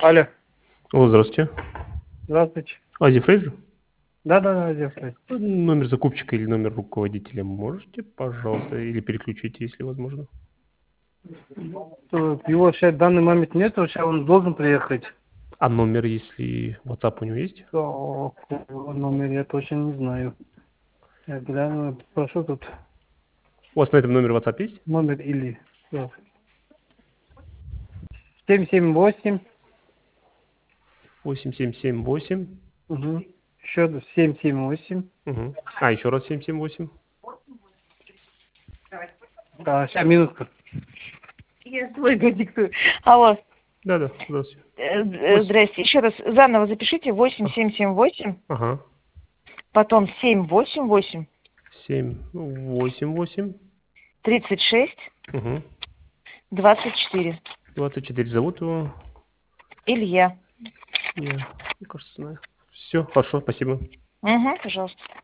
Алло, Алло, здравствуйте. здравствуйте. Ази Фрейзер? Да, девушка. Номер закупщика или номер руководителя можете, пожалуйста, или переключите, если возможно? Его сейчас в данный момент нет, сейчас он должен приехать. А номер, если WhatsApp у него есть? Его номер я точно не знаю. Я гляну, прошу тут У вас на этом номере WhatsApp есть? номер или 778, 8778. угу. Еще 778. Угу. А, еще раз 778. Да, сейчас минутку. Я свой диктую. Алло, Да, здравствуйте. здрасте. Еще раз заново запишите 8778, Ага. потом 788, 788. 36, Угу. 24. 24. Зовут его? Илья. Я, мне кажется, знаю. Все, хорошо, спасибо. Угу, пожалуйста.